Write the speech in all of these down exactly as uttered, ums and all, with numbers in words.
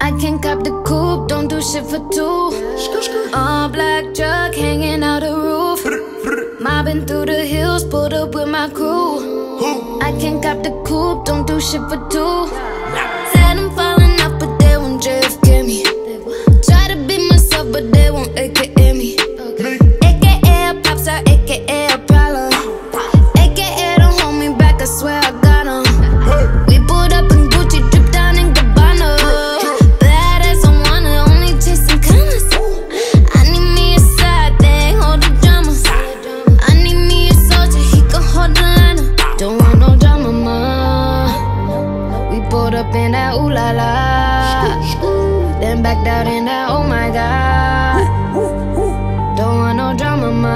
I can't cop the coupe, don't do shit for two. All black truck hanging out the roof. Mobbing through the hills, pulled up with my crew. I can't cop the coupe, don't do shit for two. Said I'm falling off, but they won't J F K me. Try to be myself, but they won't A K A me. A K A a pop star, A K A a problem. A K A don't hold me back, I swear I got 'em. We pulled up in Gucci, drip down in Gabbana. Badass, I wanna only chasing commas. I need me a side thing, hold the drama. I need me a soldier, he can hold the line. Don't want no drama, ma. We pulled up in that ooh la la, then backed out in that oh my god. Don't want no drama, ma.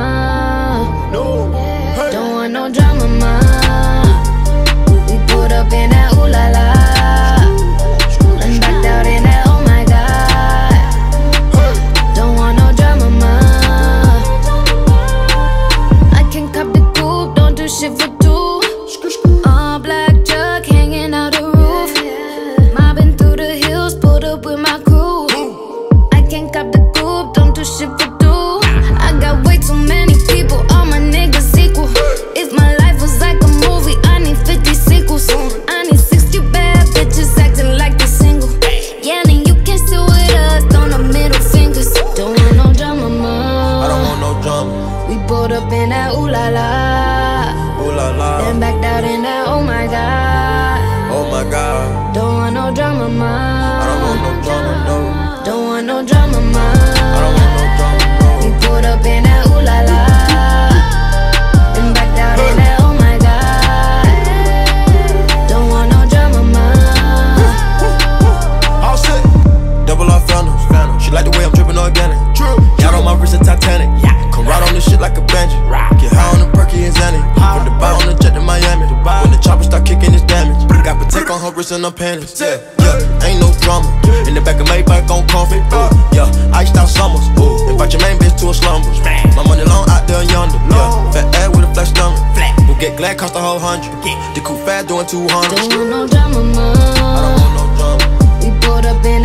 Don't want no drama, ma. We pulled up in that ooh la la, then backed out in that oh my god. Don't want no drama, ma. I can cop the coupe, don't do shit for two. All black truck hanging out the roof. Mobbing through the hills, pulled up with my crew. I can't cop the coupe, don't do shit for two. I got way too many people, all my niggas equal. If my life was like a movie, I need fifty sequels. I need sixty bad bitches acting like they single. Yelling, you can't sit with us, on the middle fingers. Don't want no drama, ma. I don't want no drama. We pulled up in that ooh la la, Ooh la la. then backed out in that oh my god. Oh my god. Don't want no drama, ma. I don't want no drama, no. Don't want no drama, ma. I don't want no drama, no. We pulled up in that ooh la la, then backed out in that oh my god. Don't want no drama, ma. All set. Double R fountain. She like the way I'm dripping organic. True. Yacht on my wrist, a Titanic. Come ride on this shit like a banjo. Get high on the perky and Xanny. From the bar on the jet to Miami. When the chopper start kicking, it's damage. Got Patek on her wrist and her panties. Yeah, yeah, ain't no drama. In the back of Maybach on comfy. Uh, yeah, iced out summers. Ooh, invite your main bitch to a slumber. My money long out there yonder. Yeah, fat ass with a flat stomach. Who get glad cost a whole hundred. The coupe fast doing two hundred. Don't want no drama, ma. I don't want no drama. We pulled up in